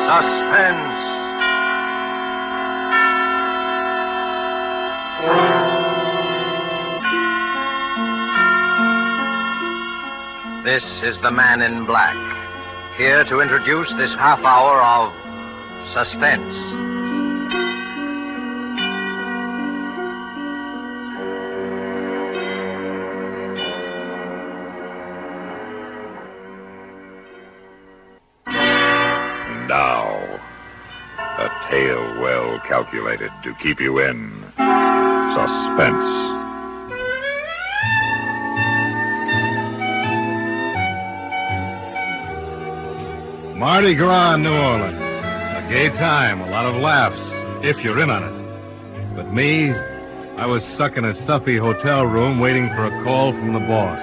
Suspense. This is the Man in Black, here to introduce this half hour of suspense. Now, a tale well calculated to keep you in suspense. Mardi Gras in New Orleans. A gay time, a lot of laughs, if you're in on it. But me, I was stuck in a stuffy hotel room waiting for a call from the boss.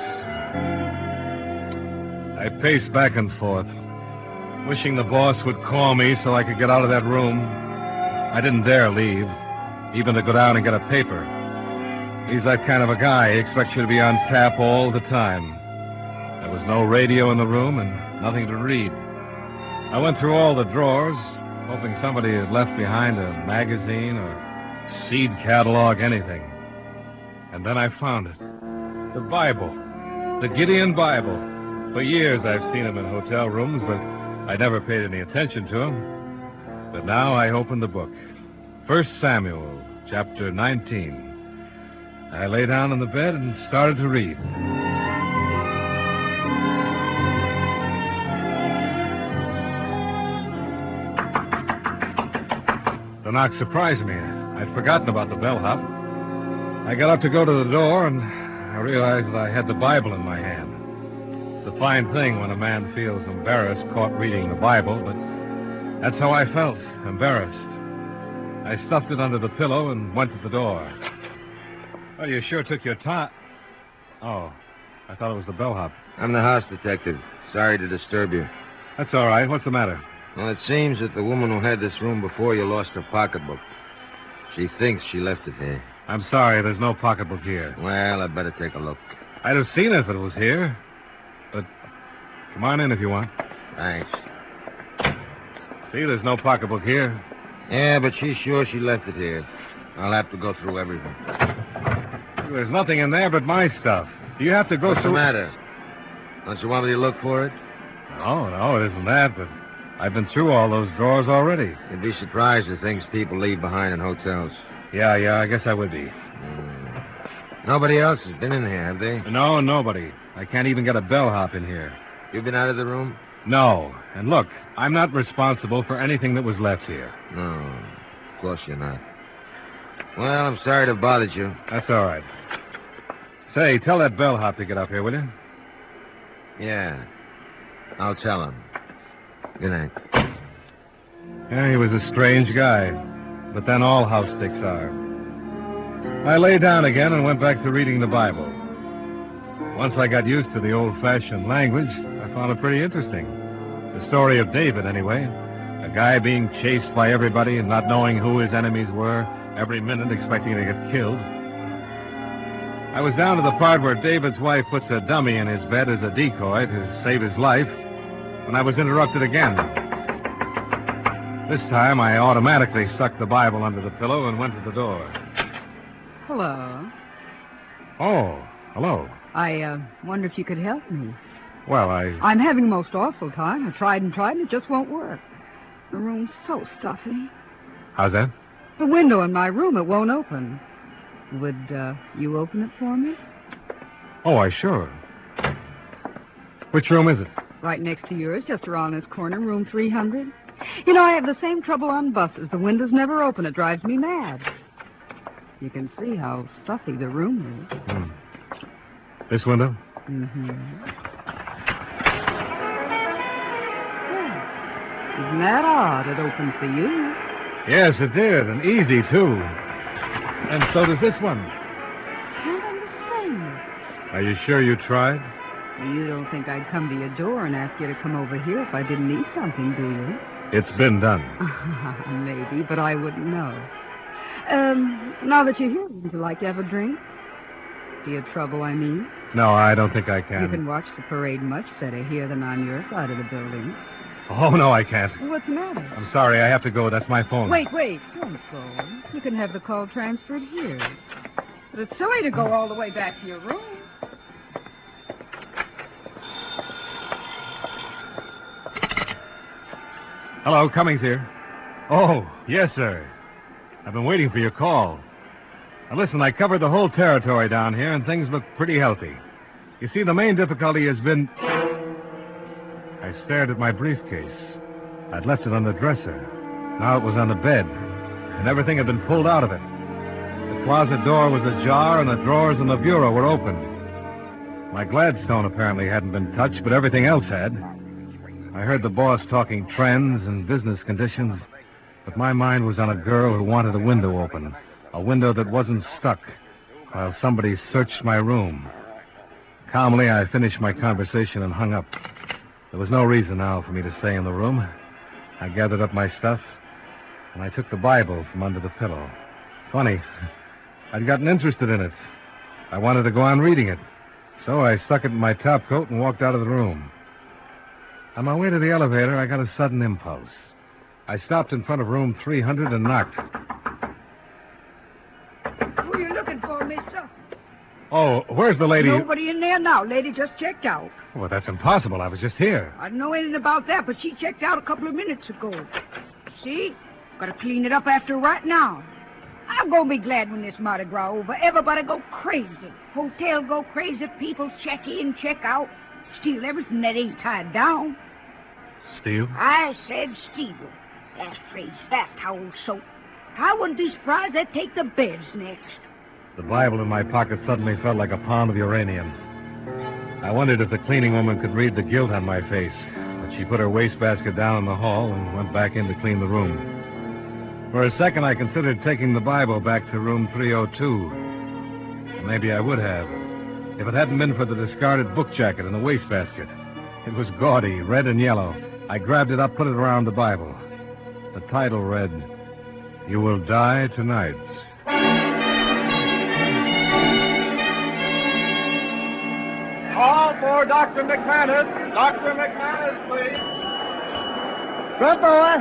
I paced back and forth, wishing the boss would call me so I could get out of that room. I didn't dare leave, even to go down and get a paper. He's that kind of a guy. He expects you to be on tap all the time. There was no radio in the room and nothing to read. I went through all the drawers, hoping somebody had left behind a magazine or seed catalog, anything. And then I found it. The Bible. The Gideon Bible. For years I've seen them in hotel rooms, but I never paid any attention to them. But now I opened the book. 1 Samuel, chapter 19. I lay down on the bed and started to read. The knock surprised me. I'd forgotten about the bellhop. I got up to go to the door, and I realized that I had the Bible in my hand. It's a fine thing when a man feels embarrassed caught reading the Bible, but that's how I felt, embarrassed. I stuffed it under the pillow and went to the door. Well, you sure took your time. Oh, I thought it was the bellhop. I'm the house detective. Sorry to disturb you. That's all right. What's the matter? Well, it seems that the woman who had this room before you lost her pocketbook. She thinks she left it here. I'm sorry, there's no pocketbook here. Well, I'd better take a look. I'd have seen it if it was here. But come on in if you want. Thanks. See, there's no pocketbook here. Yeah, but she's sure she left it here. I'll have to go through everything. There's nothing in there but my stuff. Do you have to go What's through... the matter? Don't you want me to look for it? No, it isn't that, but I've been through all those drawers already. You'd be surprised at things people leave behind in hotels. Yeah, I guess I would be. Nobody else has been in here, have they? No, nobody. I can't even get a bellhop in here. You've been out of the room? No. And look, I'm not responsible for anything that was left here. No, of course you're not. Well, I'm sorry to have bothered you. That's all right. Say, tell that bellhop to get up here, will you? Yeah, I'll tell him. Good night. Yeah, he was a strange guy. But then all house dicks are. I lay down again and went back to reading the Bible. Once I got used to the old-fashioned language, I found it pretty interesting. The story of David, anyway. A guy being chased by everybody and not knowing who his enemies were, every minute expecting to get killed. I was down to the part where David's wife puts a dummy in his bed as a decoy to save his life when I was interrupted again. This time, I automatically stuck the Bible under the pillow and went to the door. Hello. Oh, hello. I wonder if you could help me. Well, I'm having a most awful time. I tried and it just won't work. The room's so stuffy. How's that? The window in my room, it won't open. Would you open it for me? Oh, sure. Which room is it? Right next to yours, just around this corner, room 300. You know, I have the same trouble on buses. The windows never open. It drives me mad. You can see how stuffy the room is. This window? Mm-hmm. Well, isn't that odd? It opened for you. Yes, it did, and easy, too. And so does this one. Can't understand. Are you sure you tried? You don't think I'd come to your door and ask you to come over here if I didn't need something, do you? It's been done. Maybe, but I wouldn't know. Now that you're here, would you like to have a drink? Do you have trouble, I mean? No, I don't think I can. You can watch the parade much better here than on your side of the building. Oh, no, I can't. What's the matter? I'm sorry. I have to go. That's my phone. Wait. Don't go. You can have the call transferred here. But it's silly to go all the way back to your room. Hello, Cummings here. Oh, yes, sir. I've been waiting for your call. Now, listen, I covered the whole territory down here, and things look pretty healthy. You see, the main difficulty has been... I stared at my briefcase. I'd left it on the dresser. Now it was on the bed, and everything had been pulled out of it. The closet door was ajar, and the drawers in the bureau were open. My Gladstone apparently hadn't been touched, but everything else had. I heard the boss talking trends and business conditions, but my mind was on a girl who wanted a window open, a window that wasn't stuck, while somebody searched my room. Calmly, I finished my conversation and hung up. There was no reason now for me to stay in the room. I gathered up my stuff, and I took the Bible from under the pillow. Funny, I'd gotten interested in it. I wanted to go on reading it, so I stuck it in my top coat and walked out of the room. On my way to the elevator, I got a sudden impulse. I stopped in front of room 300 and knocked. Who are you looking for, mister? Oh, where's the lady? Nobody in there now. Lady just checked out. Well, that's impossible. I was just here. I don't know anything about that, but she checked out a couple of minutes ago. See? Gotta clean it up after right now. I'm gonna be glad when this Mardi Gras over. Everybody go crazy. Hotel go crazy. People check in, check out. Steal everything that ain't tied down. Steal? I said steal. That phrase, fast towel soap. I wouldn't be surprised they'd take the beds next. The Bible in my pocket suddenly felt like a pound of uranium. I wondered if the cleaning woman could read the guilt on my face, but she put her wastebasket down in the hall and went back in to clean the room. For a second, I considered taking the Bible back to room 302. Maybe I would have, if it hadn't been for the discarded book jacket in the wastebasket. It was gaudy, red and yellow. I grabbed it up, put it around the Bible. The title read, "You Will Die Tonight." Call for Dr. McManus. Dr. McManus, please. Front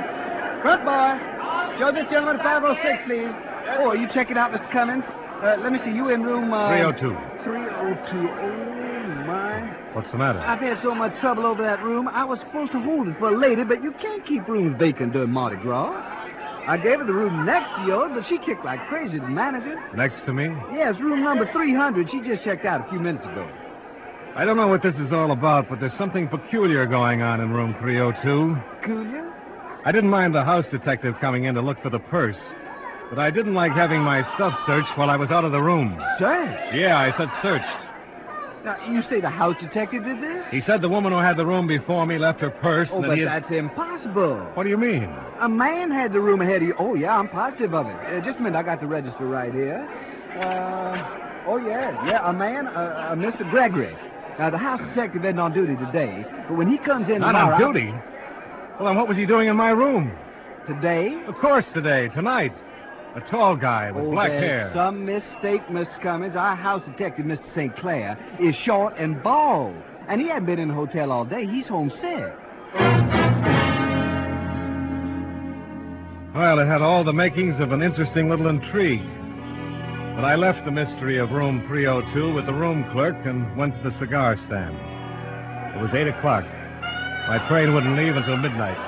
boy. Show this gentleman 506, please. Oh, are you checking out, Mr. Cummings? Let me see. You in room... 302. 302. Oh, my. What's the matter? I've had so much trouble over that room. I was supposed to hold it for a lady, but you can't keep rooms vacant during Mardi Gras. I gave her the room next to yours, but she kicked like crazy, the manager. Next to me? Yes, room number 300. She just checked out a few minutes ago. I don't know what this is all about, but there's something peculiar going on in room 302. Peculiar? I didn't mind the house detective coming in to look for the purse, but I didn't like having my stuff searched while I was out of the room. Searched? Yeah, I said searched. Now, you say the house detective did this? He said the woman who had the room before me left her purse. Oh, and but that's impossible. What do you mean? A man had the room ahead of you. Oh, yeah, I'm positive of it. Just a minute, I got the register right here. A man, Mr. Gregory. Now, the house detective isn't on duty today, but when he comes in Not tomorrow... on duty? Well, then what was he doing in my room? Today? Of course today, tonight. A tall guy with black hair. Some mistake, Mr. Cummings. Our house detective, Mr. St. Clair, is short and bald. And he hasn't been in the hotel all day. He's homesick. Well, it had all the makings of an interesting little intrigue. But I left the mystery of room 302 with the room clerk and went to the cigar stand. It was 8 o'clock. My train wouldn't leave until midnight.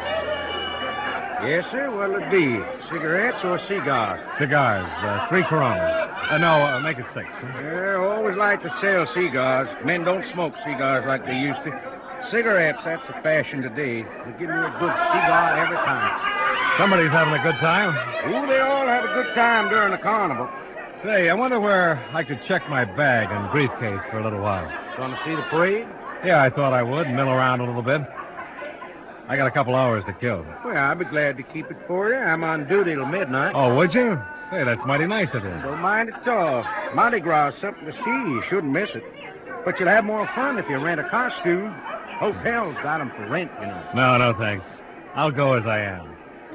Yes, sir. What'll it be? Cigarettes or cigars? Cigars. 3 Coronas. Make it 6. I always like to sell cigars. Men don't smoke cigars like they used to. Cigarettes, that's the fashion today. They give me a good cigar every time. Somebody's having a good time. Ooh, they all have a good time during the carnival. Say, I wonder where I could check my bag and briefcase for a little while. Gonna see the parade? Yeah, I thought I would. Mill around a little bit. I got a couple hours to kill. Well, I'd be glad to keep it for you. I'm on duty till midnight. Oh, would you? Say, that's mighty nice of you. Don't mind at all. Mardi Gras is something to see. You shouldn't miss it. But you'll have more fun if you rent a costume. Hotels got them for rent, you know. No, thanks. I'll go as I am.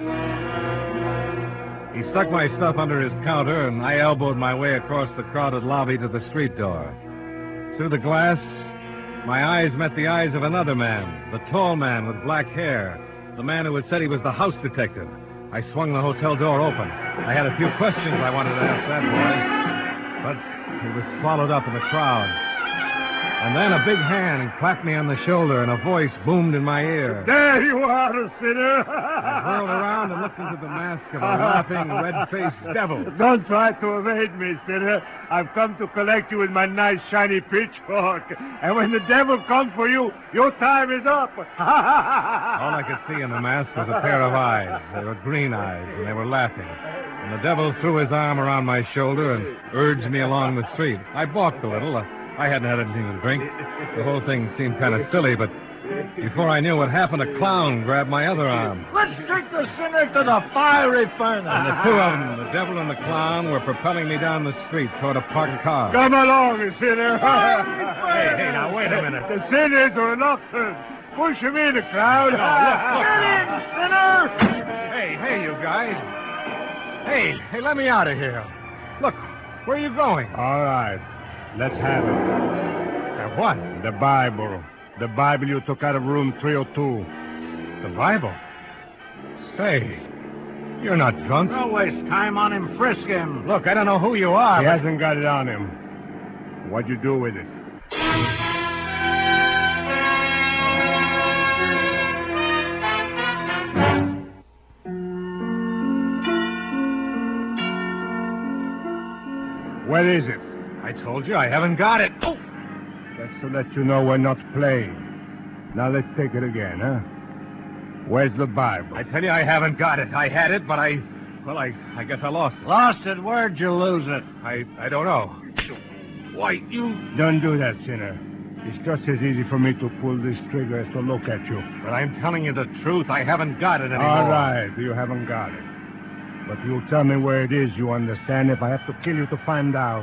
He stuck my stuff under his counter, and I elbowed my way across the crowded lobby to the street door. Through the glass, My eyes met the eyes of another man, the tall man with black hair, the man who had said he was the house detective. I swung the hotel door open. I had a few questions I wanted to ask that boy, but he was swallowed up in the crowd. And then a big hand clapped me on the shoulder, and a voice boomed in my ear. There you are, sinner. I whirled around and looked into the mask of a laughing, red-faced devil. Don't try to evade me, sinner. I've come to collect you with my nice, shiny pitchfork. And when the devil comes for you, your time is up. All I could see in the mask was a pair of eyes. They were green eyes, and they were laughing. And the devil threw his arm around my shoulder and urged me along the street. I balked a little. I hadn't had anything to drink. The whole thing seemed kind of silly, but before I knew what happened, a clown grabbed my other arm. Let's take the sinner to the fiery furnace. And the two of them, the devil and the clown, were propelling me down the street toward a parked car. Come along, sinner. Hey, now, wait a minute. The sinners are inoffensive. Push him in, the crowd. Look. Get in, sinner. Hey, you guys. Hey, let me out of here. Look, where are you going? All right. Let's have it. What? The Bible. The Bible you took out of room 302. The Bible? Say, you're not drunk. Don't waste time on him. Frisk him. Look, I don't know who you are. He hasn't got it on him. What'd you do with it? Where is it? I told you I haven't got it. Oh! That's to let you know we're not playing. Now let's take it again, huh? Where's the Bible? I tell you I haven't got it. I had it, but I guess I lost it. Lost it? Where'd you lose it? I don't know. Why, you... Don't do that, sinner. It's just as easy for me to pull this trigger as to look at you. But I'm telling you the truth. I haven't got it anymore. All right, you haven't got it. But you'll tell me where it is, you understand, if I have to kill you to find out.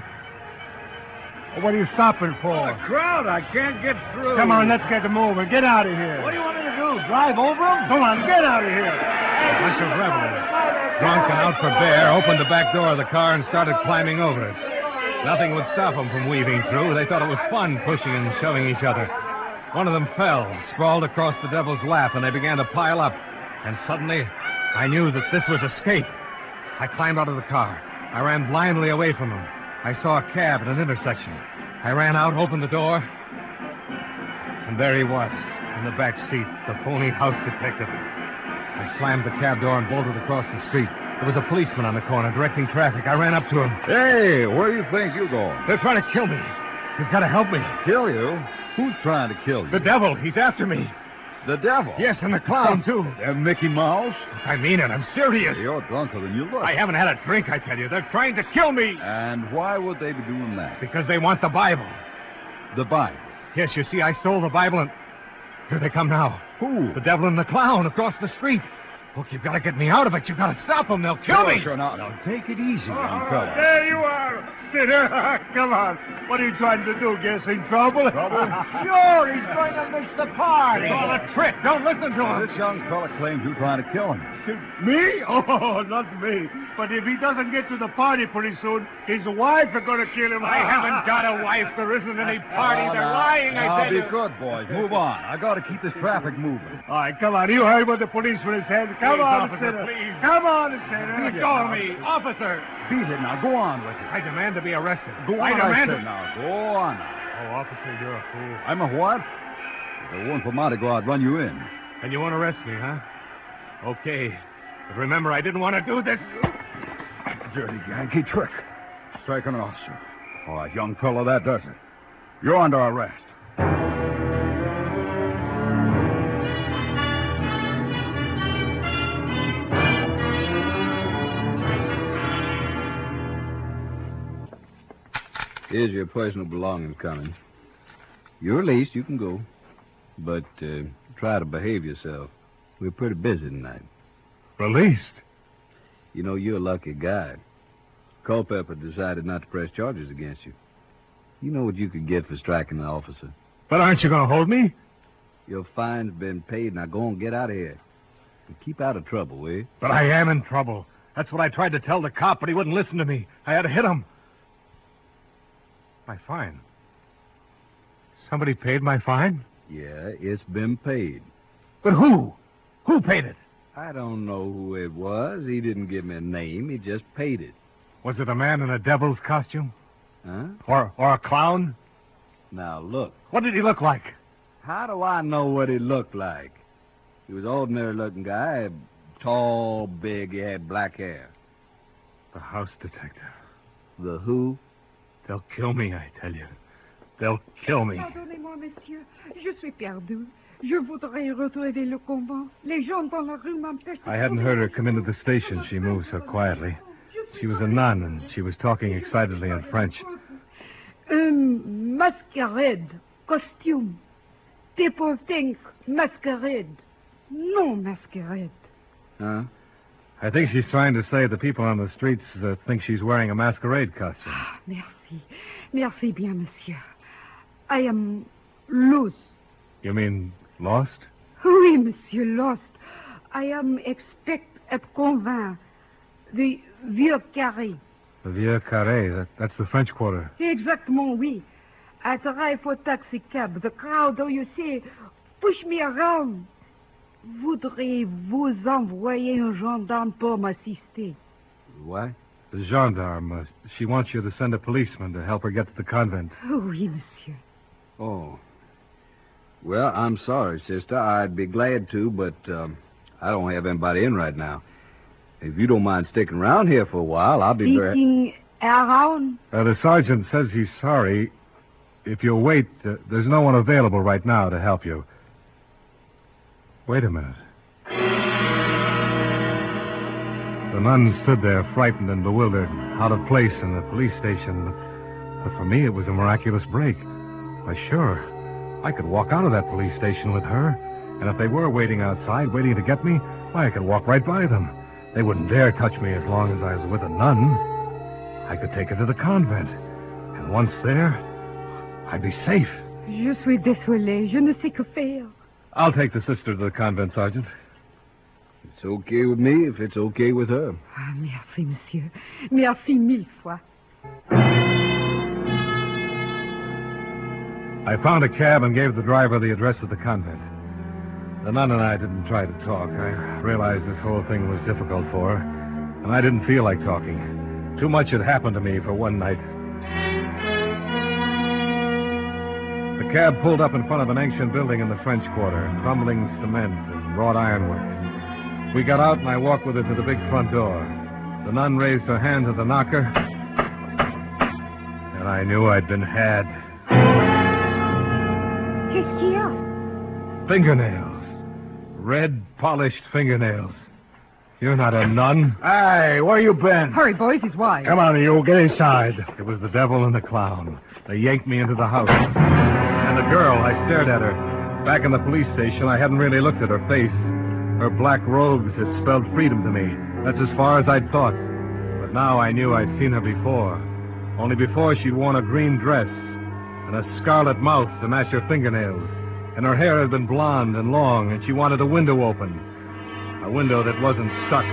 What are you stopping for? The crowd. I can't get through. Come on, let's get moving. Get out of here. What do you want me to do? Drive over them? Come on, get out of here. A bunch of rebels, drunk and out for bear, opened the back door of the car and started climbing over it. Nothing would stop them from weaving through. They thought it was fun pushing and shoving each other. One of them fell, sprawled across the devil's lap, and they began to pile up. And suddenly, I knew that this was escape. I climbed out of the car. I ran blindly away from them. I saw a cab at an intersection. I ran out, opened the door, and there he was, in the back seat, the phony house detective. I slammed the cab door and bolted across the street. There was a policeman on the corner directing traffic. I ran up to him. Hey, where do you think you're going? They're trying to kill me. You've got to help me. Kill you? Who's trying to kill you? The devil. He's after me. The devil? Yes, and the clown, too. Mickey Mouse? I mean it. I'm serious. You're drunker than you look. I haven't had a drink, I tell you. They're trying to kill me. And why would they be doing that? Because they want the Bible. The Bible? Yes, you see, I stole the Bible, and here they come now. Who? The devil and the clown across the street. Look, you've got to get me out of it. You've got to stop them. They'll kill me. Sure, now, take it easy, young fella. There you are, sinner. Come on. What are you trying to do? Get us in trouble? Sure, he's going to miss the party. It's all a trick. Don't listen to him. This young fella claims you're trying to kill him. Me? Oh, not me. But if he doesn't get to the party pretty soon, his wife is going to kill him. I haven't got a wife. There isn't any party. They're lying, I tell be you. good, boys. Move on. I got to keep this traffic moving. All right, come on. You heard what the policeman said. Come on, officer, sinner. please. Come on, sinner. Let go of me. Officer. Beat it now. Go on with it. I demand to be arrested. Go I on, demand said it. now. Go on now. Oh, officer, you're a fool. I'm a what? If it weren't for Mardi Gras, I'd run you in. And you won't arrest me, huh? Okay. But remember, I didn't want to do this. Dirty Yankee trick. Striking an officer. All right, young fella, that does it. You're under arrest. Here's your personal belongings coming. You're released. You can go. But try to behave yourself. We're pretty busy tonight. Released? You know, you're a lucky guy. Culpepper decided not to press charges against you. You know what you could get for striking an officer. But aren't you going to hold me? Your fine's been paid. Now go and get out of here. And keep out of trouble, will you? But I am in trouble. That's what I tried to tell the cop, but he wouldn't listen to me. I had to hit him. My fine. Somebody paid my fine? Yeah, it's been paid. But who? Who paid it? I don't know who it was. He didn't give me a name. He just paid it. Was it a man in a devil's costume? Huh? Or a clown? Now, look. What did he look like? How do I know what he looked like? He was an ordinary-looking guy. Tall, big. He had black hair. The house detective. The who? They'll kill me, I tell you. They'll kill me. Pardonnez-moi, monsieur. Je suis perdu. Je voudrais retrouver le convent. Les gens dans la rue m'empêchent. I hadn't heard her come into the station. She moved so quietly. She was a nun, and she was talking excitedly in French. Masquerade. Costume. People think masquerade. No masquerade. Huh? I think she's trying to say the people on the streets think she's wearing a masquerade costume. Merci. Merci bien, monsieur. I am loose. You mean lost? Oui, monsieur, lost. I am expect at convent. The Vieux Carré. The Vieux Carré. That's the French Quarter. Exactement, oui. I arrive for taxi cab. The crowd, oh, you see, push me around. Voudriez-vous envoyer un gendarme pour m'assister? What? The gendarme. She wants you to send a policeman to help her get to the convent. Oui, monsieur. Oh. Well, I'm sorry, sister. I'd be glad to, but I don't have anybody in right now. If you don't mind sticking around here for a while, I'll be very... Sticking around? The sergeant says he's sorry. If you'll wait, there's no one available right now to help you. Wait a minute. The nun stood there, frightened and bewildered, out of place in the police station. But for me, it was a miraculous break. Why, sure, I could walk out of that police station with her. And if they were waiting outside, waiting to get me, why, I could walk right by them. They wouldn't dare touch me as long as I was with a nun. I could take her to the convent. And once there, I'd be safe. Je suis désolé. Je ne sais que faire. I'll take the sister to the convent, Sergeant. It's okay with me if it's okay with her. Ah, merci, monsieur. Merci mille fois. I found a cab and gave the driver the address of the convent. The nun and I didn't try to talk. I realized this whole thing was difficult for her, and I didn't feel like talking. Too much had happened to me for one night. The cab pulled up in front of an ancient building in the French Quarter, crumbling cement and wrought ironwork. We got out, and I walked with her to the big front door. The nun raised her hand to the knocker, and I knew I'd been had. Qu'est-ce qu'il y a? Fingernails. Red, polished fingernails. You're not a nun. Hey, where you been? Hurry, boys, he's wise. Come on, you. Get inside. It was the devil and the clown. They yanked me into the house. And the girl, I stared at her. Back in the police station, I hadn't really looked at her face. Her black robes had spelled freedom to me. That's as far as I'd thought. But now I knew I'd seen her before. Only before she'd worn a green dress and a scarlet mouth to match her fingernails. And her hair had been blonde and long, and she wanted a window open. A window that wasn't stuck.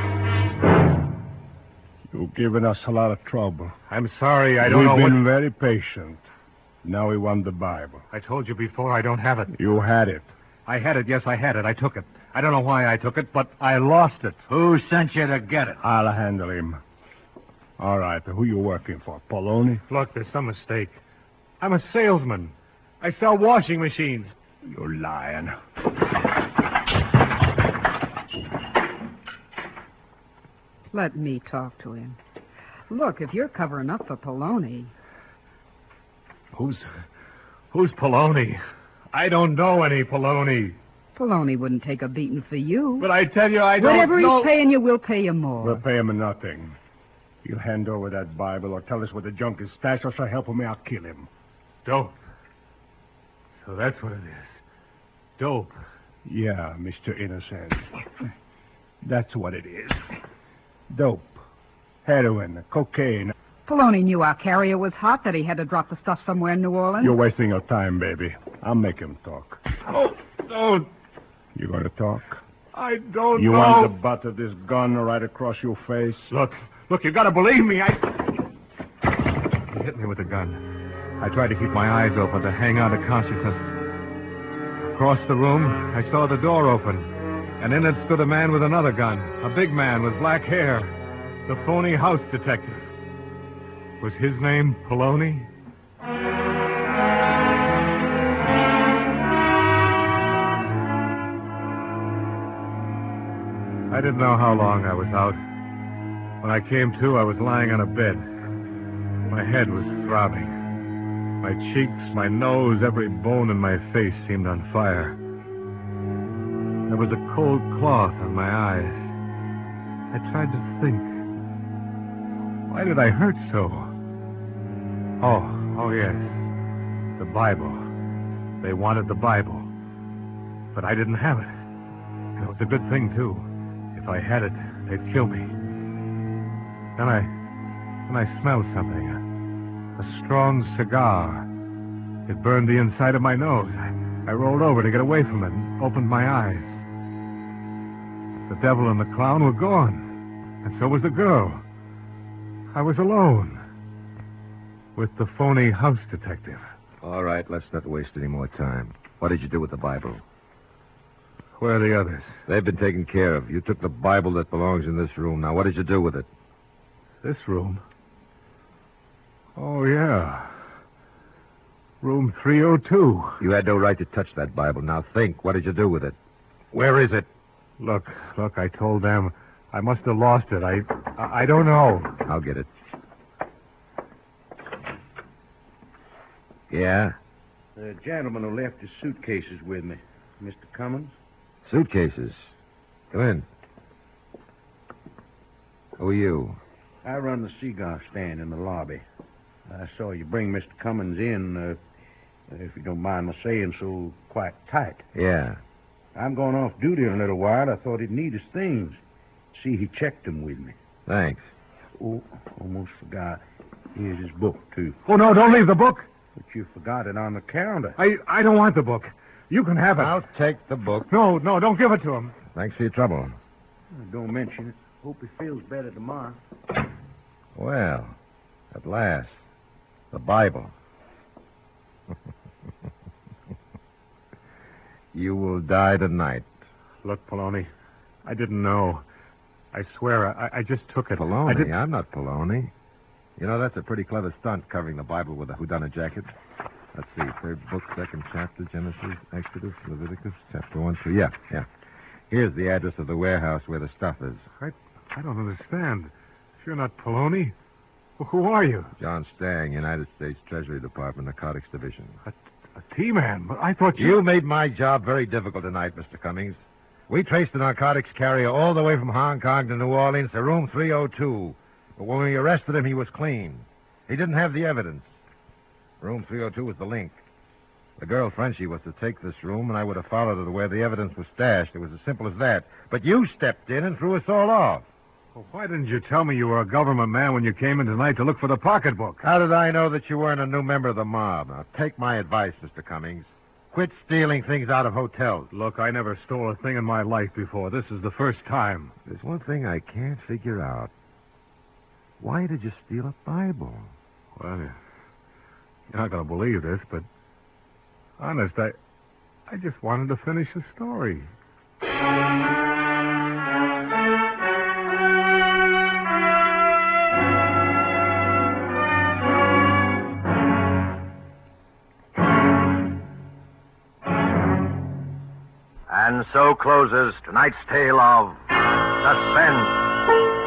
You've given us a lot of trouble. I'm sorry, I don't know We've what... been very patient. Now we want the Bible. I told you before, I don't have it. You had it. I had it, yes, I had it. I took it. I don't know why I took it, but I lost it. Who sent you to get it? I'll handle him. All right, who you working for? Poloni? Look, there's some mistake. I'm a salesman. I sell washing machines. You're lying. Let me talk to him. Look, if you're covering up for Poloni... Who's Poloni? I don't know any Poloni. Poloni wouldn't take a beating for you. But I tell you, I don't Whatever know... he's paying you, we'll pay you more. We'll pay him nothing. He'll hand over that Bible or tell us where the junk is stashed, or so help me, I'll kill him. Dope. So that's what it is. Dope. Yeah, Mr. Innocent. That's what it is. Dope. Heroin, cocaine. Poloni knew our carrier was hot, that he had to drop the stuff somewhere in New Orleans. You're wasting your time, baby. I'll make him talk. Oh, don't. You going to talk? I don't You know. want the butt of this gun right across your face? Look, you've got to believe me. He hit me with the gun. I tried to keep my eyes open to hang on to consciousness. Across the room, I saw the door open, and in it stood a man with another gun, a big man with black hair, the phony house detective. Was his name Poloni? I didn't know how long I was out. When I came to, I was lying on a bed. My head was throbbing. My cheeks, my nose, every bone in my face seemed on fire. There was a cold cloth on my eyes. I tried to think. Why did I hurt so? Oh, yes. The Bible. They wanted the Bible. But I didn't have it. And it was a good thing, too. If I had it, they'd kill me. Then I smelled something. A strong cigar. It burned the inside of my nose. I rolled over to get away from it and opened my eyes. The devil and the clown were gone. And so was the girl. I was alone. With the phony house detective. All right, let's not waste any more time. What did you do with the Bible? Where are the others? They've been taken care of. You took the Bible that belongs in this room. Now, what did you do with it? This room? Oh, yeah. Room 302. You had no right to touch that Bible. Now think, what did you do with it? Where is it? Look, I told them I must have lost it. I don't know. I'll get it. Yeah? The gentleman who left his suitcases with me. Mr. Cummins? Suitcases? Come in. Who are you? I run the cigar stand in the lobby. I saw you bring Mr. Cummins in, if you don't mind my saying so, quite tight. Yeah. I'm going off duty in a little while. I thought he'd need his things. See, he checked them with me. Thanks. Oh, almost forgot. Here's his book, too. Oh, no, don't leave the book. But you forgot it on the counter. I don't want the book. You can have it. I'll take the book. No, don't give it to him. Thanks for your trouble. Don't mention it. Hope he feels better tomorrow. Well, at last, the Bible. You will die tonight. Look, Poloni, I didn't know. I swear, I just took it. Poloni? I'm not Poloni. You know, that's a pretty clever stunt, covering the Bible with a whodunit jacket. Let's see, third book, second chapter, Genesis, Exodus, Leviticus, chapter 1, 2. Yeah. Here's the address of the warehouse where the stuff is. I don't understand. If you're not Poloni, who are you? John Stang, United States Treasury Department, Narcotics Division. A T-man, but I thought You made my job very difficult tonight, Mr. Cummings. We traced the narcotics carrier all the way from Hong Kong to New Orleans to room 302. But when we arrested him, he was clean. He didn't have the evidence. Room 302 was the link. The girl, Frenchie, was to take this room, and I would have followed her to where the evidence was stashed. It was as simple as that. But you stepped in and threw us all off. Well, why didn't you tell me you were a government man when you came in tonight to look for the pocketbook? How did I know that you weren't a new member of the mob? Now, take my advice, Mr. Cummings. Quit stealing things out of hotels. Look, I never stole a thing in my life before. This is the first time. There's one thing I can't figure out. Why did you steal a Bible? Well, you're not going to believe this, but honest, I just wanted to finish the story. And so closes tonight's tale of Suspense.